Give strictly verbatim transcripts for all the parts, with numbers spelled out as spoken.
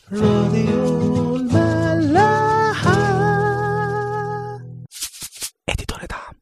راديو الملاحة. اديتور دعم.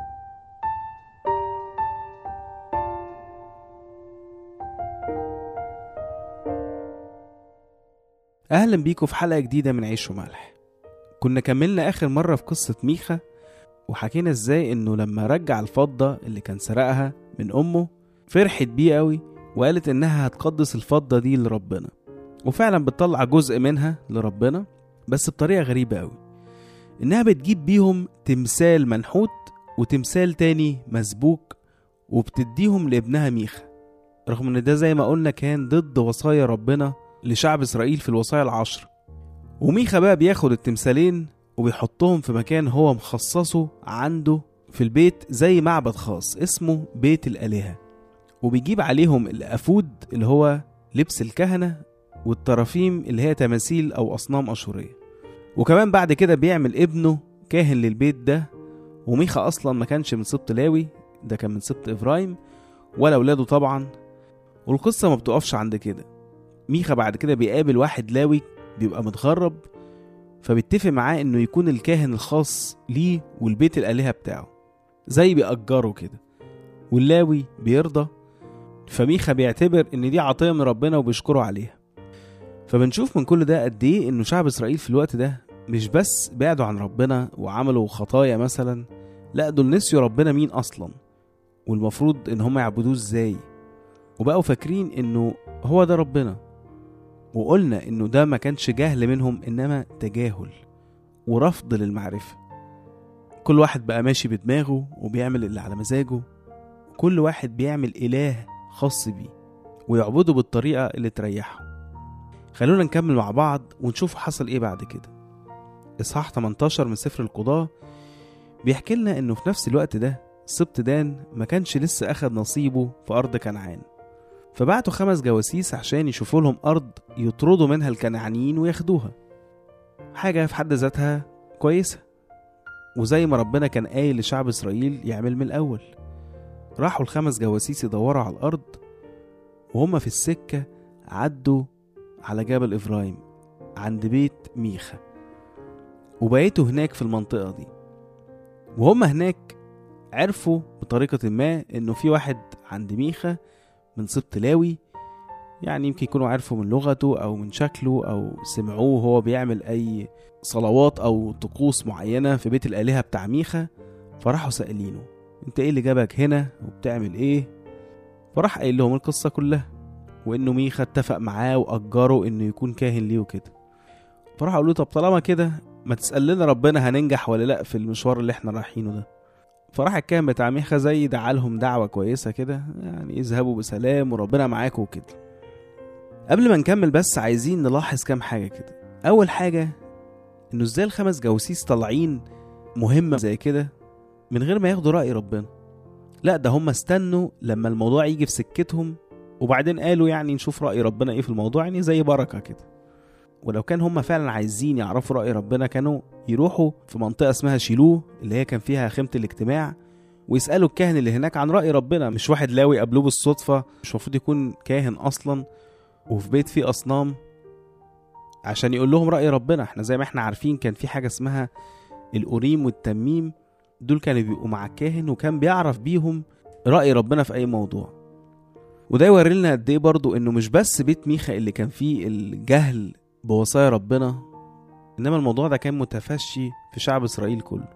اهلا بيكم في حلقة جديدة من عيش وملح. كنا كملنا اخر مرة في قصة ميخا، وحكينا ازاي انه لما رجع الفضة اللي كان سرقها من امه فرحت بيه قوي، وقالت انها هتقدس الفضة دي لربنا، وفعلا بتطلع جزء منها لربنا بس بطريقة غريبة قوي، انها بتجيب بيهم تمثال منحوت وتمثال تاني مسبوك وبتديهم لابنها ميخا، رغم ان ده زي ما قلنا كان ضد وصايا ربنا لشعب اسرائيل في الوصايا العشر. وميخا بقى بياخد التمثالين وبيحطهم في مكان هو مخصصه عنده في البيت زي معبد خاص اسمه بيت الآلهة، وبيجيب عليهم الأفود اللي هو لبس الكهنة والطرافيم اللي هي تماثيل أو أصنام أشورية، وكمان بعد كده بيعمل ابنه كاهن للبيت ده. وميخا أصلا ما كانش من سبط لاوي، ده كان من سبط إفرايم ولا أولاده طبعا. والقصة ما بتقفش عند كده، ميخا بعد كده بيقابل واحد لاوي بيبقى متغرب، فبيتفق معاه انه يكون الكاهن الخاص ليه والبيت الآلهة بتاعه، زي بيأجره كده، واللاوي بيرضى. فميخا بيعتبر ان دي عطية من ربنا وبيشكره عليها. فبنشوف من كل ده قد ايه انه شعب اسرائيل في الوقت ده مش بس بعدوا عن ربنا وعملوا خطايا مثلا، لا دول نسيوا ربنا مين اصلا والمفروض ان هم يعبدوه ازاي، وبقوا فاكرين انه هو ده ربنا. وقلنا انه ده ما كانش جهل منهم، انما تجاهل ورفض للمعرفة. كل واحد بقى ماشي بدماغه وبيعمل اللي على مزاجه، كل واحد بيعمل إله خاص بيه ويعبده بالطريقة اللي تريحه. خلونا نكمل مع بعض ونشوف حصل ايه بعد كده. اصحاح ثمانية عشر من سفر القضاء بيحكي لنا انه في نفس الوقت ده سبط دان ما كانش لسه اخد نصيبه في ارض كنعان، فبعتوا خمس جواسيس عشان يشوفوا لهم أرض يطردوا منها الكنعانيين وياخدوها، حاجة في حد ذاتها كويسة، وزي ما ربنا كان قايل لشعب إسرائيل يعمل من الأول. راحوا الخمس جواسيس يدوروا على الأرض، وهم في السكة عدوا على جبل إفرايم عند بيت ميخا، وبقيتوا هناك في المنطقة دي. وهم هناك عرفوا بطريقة ما إنه في واحد عند ميخا من سبط لاوي، يعني يمكن يكونوا عارفوا من لغته أو من شكله أو سمعوه هو بيعمل أي صلوات أو طقوس معينة في بيت الآلهة بتاع ميخا، فراحوا سألينه انت ايه اللي جابك هنا وبتعمل ايه؟ فراح قايل لهم القصة كلها، وانه ميخا اتفق معاه وأجره انه يكون كاهن ليه وكده. فراح قالوا له طب طالما كده ما تسأل لنا ربنا هننجح ولا لا في المشوار اللي احنا رايحينه ده. فراح الكاهن بتاع ميخا زي دعالهم دعوة كويسة كده، يعني اذهبوا بسلام وربنا معاكم وكده. قبل ما نكمل بس عايزين نلاحظ كام حاجة كده. اول حاجة انه ازاي الخمس جواسيس طالعين مهمة زي كده من غير ما ياخدوا رأي ربنا؟ لا ده هم استنوا لما الموضوع يجي في سكتهم وبعدين قالوا يعني نشوف رأي ربنا ايه في الموضوع، يعني زي بركة كده. ولو كان هم فعلا عايزين يعرفوا رأي ربنا كانوا يروحوا في منطقة اسمها شيلوه اللي هي كان فيها خيمة الاجتماع ويسألوا الكاهن اللي هناك عن رأي ربنا، مش واحد لاوي قابلوه بالصدفة مش المفروض يكون كاهن أصلا وفي بيت فيه أصنام عشان يقول لهم رأي ربنا. احنا زي ما احنا عارفين كان في حاجة اسمها الأوريم والتميم، دول كانوا بيبقوا مع الكاهن وكان بيعرف بيهم رأي ربنا في أي موضوع. وده يوري لنا قد ايه برضو انه مش بس بيت ميخا اللي كان فيه الجهل بوصايا ربنا، انما الموضوع ده كان متفشي في شعب اسرائيل كله.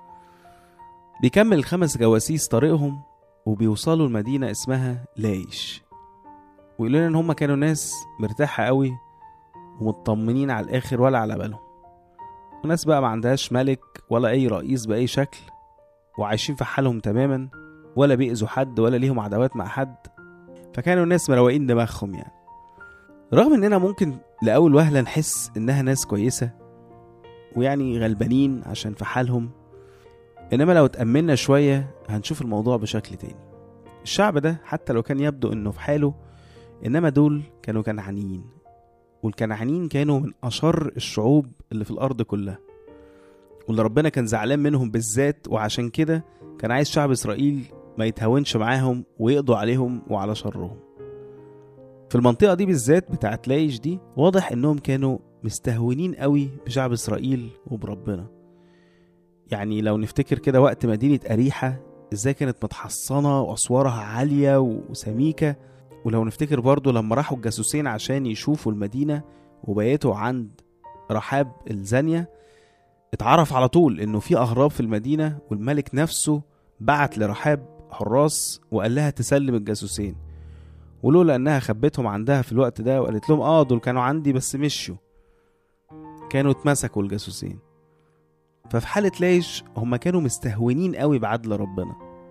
بيكمل الخمس جواسيس طريقهم وبيوصلوا المدينة اسمها لايش، ويقولوا لنا ان هم كانوا ناس مرتاحة قوي ومطمنين على الاخر ولا على بالهم، وناس بقى ما عندهاش ملك ولا اي رئيس باي شكل، وعايشين في حالهم تماما ولا بيأذوا حد ولا ليهم عداوات مع حد، فكانوا الناس مروقين دماغهم يعني. رغم اننا ممكن لأول وهلة نحس انها ناس كويسة ويعني غلبانين عشان في حالهم، انما لو تأملنا شوية هنشوف الموضوع بشكل تاني. الشعب ده حتى لو كان يبدو انه في حاله، انما دول كانوا كنعانيين، والكنعانيين كانوا من اشر الشعوب اللي في الارض كلها، واللي ربنا كان زعلان منهم بالذات، وعشان كده كان عايز شعب اسرائيل ما يتهاونش معاهم ويقضوا عليهم وعلى شرهم. في المنطقة دي بالذات بتاعت لايش دي واضح انهم كانوا مستهونين قوي بشعب اسرائيل وبربنا. يعني لو نفتكر كده وقت مدينة أريحة ازاي كانت متحصنة واسوارها عالية وسميكة، ولو نفتكر برضو لما راحوا الجاسوسين عشان يشوفوا المدينة وبيتوا عند رحاب الزانية، اتعرف على طول انه في اغراب في المدينة، والملك نفسه بعت لرحاب حراس وقال لها تسلم الجاسوسين، ولولا انها خبتهم عندها في الوقت ده وقالت لهم اه دول كانوا عندي بس مشوا، كانوا اتمسكوا الجاسوسين. ففي حالة لايش هم كانوا مستهونين قوي بعدل ربنا،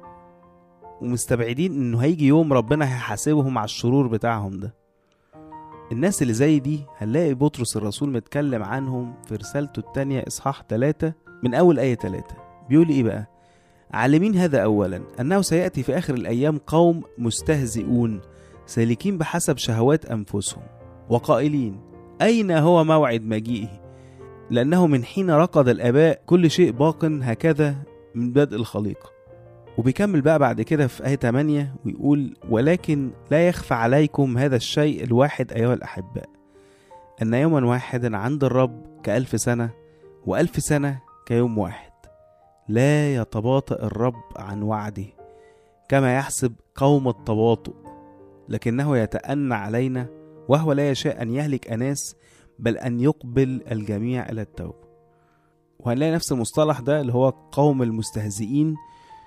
ومستبعدين انه هيجي يوم ربنا هيحاسبهم على الشرور بتاعهم ده. الناس اللي زي دي هنلاقي بطرس الرسول متكلم عنهم في رسالته التانية إصحاح ثلاثة من أول آية ثلاثة. بيقول إيه بقى؟ عالمين هذا أولا أنه سيأتي في آخر الأيام قوم مستهزئون سالكين بحسب شهوات أنفسهم وقائلين أين هو موعد مجيئه؟ لأنه من حين رقد الآباء كل شيء باق هكذا من بدء الخليقة. وبيكمل بقى بعد كده في آية ثمانية ويقول ولكن لا يخفى عليكم هذا الشيء الواحد أيها الأحباء، أن يوما واحدا عند الرب كألف سنة، وألف سنة كيوم واحد. لا يتباطأ الرب عن وعده كما يحسب قوم التباطؤ، لكنه يتأنى علينا، وهو لا يشاء أن يهلك أناس بل أن يقبل الجميع إلى التوبة. وهنلاقي نفس المصطلح ده اللي هو قوم المستهزئين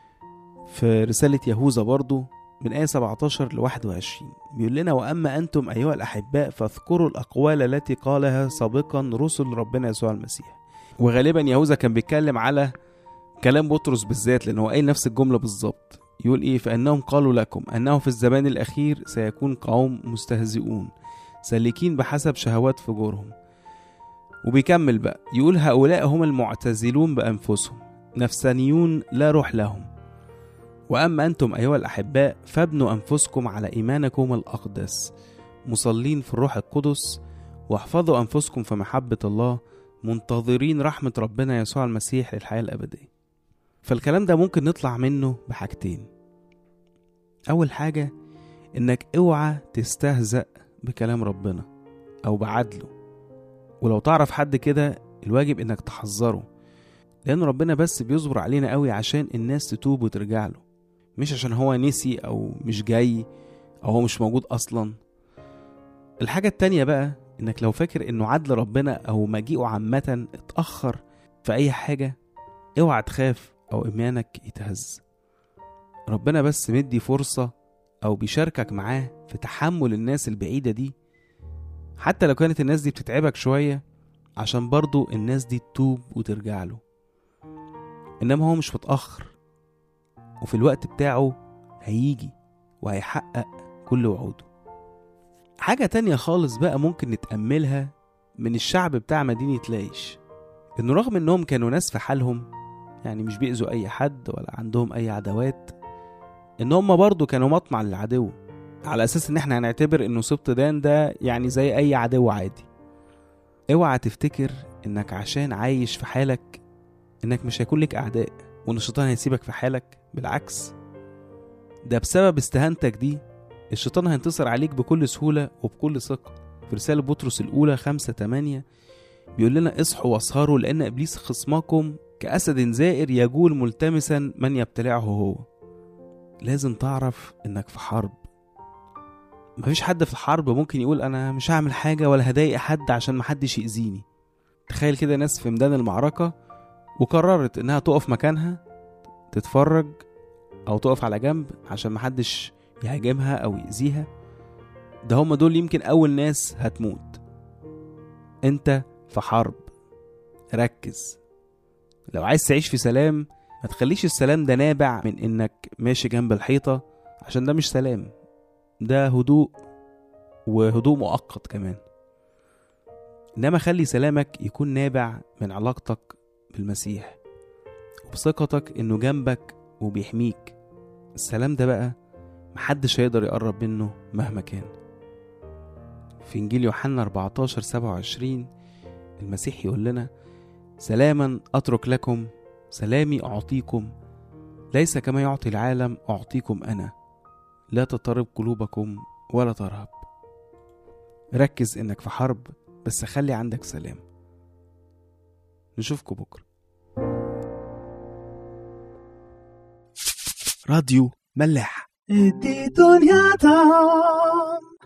في رسالة يهوذا برضو من آية سبعتاشر لواحد وعشرين. بيقول لنا وأما أنتم أيها الأحباء فاذكروا الأقوال التي قالها سابقا رسل ربنا يسوع المسيح. وغالبا يهوذا كان بيتكلم على كلام بطرس بالذات، لأنه قايل نفس الجملة بالظبط. يقول إيه؟ فإنهم قالوا لكم أنه في الزمان الأخير سيكون قوم مستهزئون سالكين بحسب شهوات فجورهم. وبيكمل بقى يقول هؤلاء هم المعتزلون بأنفسهم نفسانيون لا روح لهم. وأما أنتم أيها الأحباء فابنوا أنفسكم على إيمانكم الأقدس مصلين في الروح القدس، واحفظوا أنفسكم في محبة الله منتظرين رحمة ربنا يسوع المسيح للحياة الأبدية. فالكلام ده ممكن نطلع منه بحاجتين. أول حاجة إنك اوعى تستهزأ بكلام ربنا أو بعدله، ولو تعرف حد كده الواجب إنك تحذره، لأن ربنا بس بيصبر علينا قوي عشان الناس تتوب وترجع له، مش عشان هو نسي أو مش جاي أو هو مش موجود أصلا. الحاجة التانية بقى إنك لو فاكر إنه عدل ربنا أو مجيئه عامة اتأخر في أي حاجة، اوعى تخاف أو إيمانك يتهز. ربنا بس مدي فرصة أو بيشاركك معاه في تحمل الناس البعيدة دي، حتى لو كانت الناس دي بتتعبك شوية، عشان برضو الناس دي تتوب وترجع له. إنما هو مش متأخر، وفي الوقت بتاعه هيجي وهيحقق كل وعوده. حاجة تانية خالص بقى ممكن نتأملها من الشعب بتاع مدينة لايش، إنه رغم إنهم كانوا ناس في حالهم، يعني مش بيأذوا أي حد ولا عندهم أي عدوات، إن هم برضو كانوا مطمع للعدو، على أساس إن إحنا هنعتبر إنه سبط دان ده يعني زي أي عدو عادي. اوعى تفتكر إنك عشان عايش في حالك إنك مش هيكون لك أعداء وإن الشيطان هيسيبك في حالك. بالعكس، ده بسبب استهانتك دي الشيطان هينتصر عليك بكل سهولة وبكل ثقة. في رسالة بطرس الأولى خمسة تمانية بيقول لنا اصحوا واسهروا لأن إبليس خصمكم كأسد زائر يجول ملتمسا من يبتلعه هو. لازم تعرف إنك في حرب. مفيش حد في الحرب ممكن يقول أنا مش هعمل حاجة ولا هضايق حد عشان محدش يأذيني. تخيل كده ناس في ميدان المعركة وقررت إنها تقف مكانها تتفرج أو تقف على جنب عشان محدش يهاجمها أو يأذيها. ده هم دول يمكن أول ناس هتموت. أنت في حرب، ركز. لو عايز تعيش في سلام ما تخليش السلام ده نابع من إنك ماشي جنب الحيطة، عشان ده مش سلام، ده هدوء، وهدوء مؤقت كمان. إنما خلي سلامك يكون نابع من علاقتك بالمسيح وبثقتك إنه جنبك وبيحميك. السلام ده بقى محدش هيقدر يقرب منه مهما كان. في إنجيل يوحنا أربعتاشر سبعة وعشرين المسيح يقول لنا سلاما أترك لكم، سلامي أعطيكم، ليس كما يعطي العالم أعطيكم أنا، لا تضطرب قلوبكم ولا ترهب. ركز إنك في حرب، بس خلي عندك سلام. نشوفكم بكرة. راديو ملاح.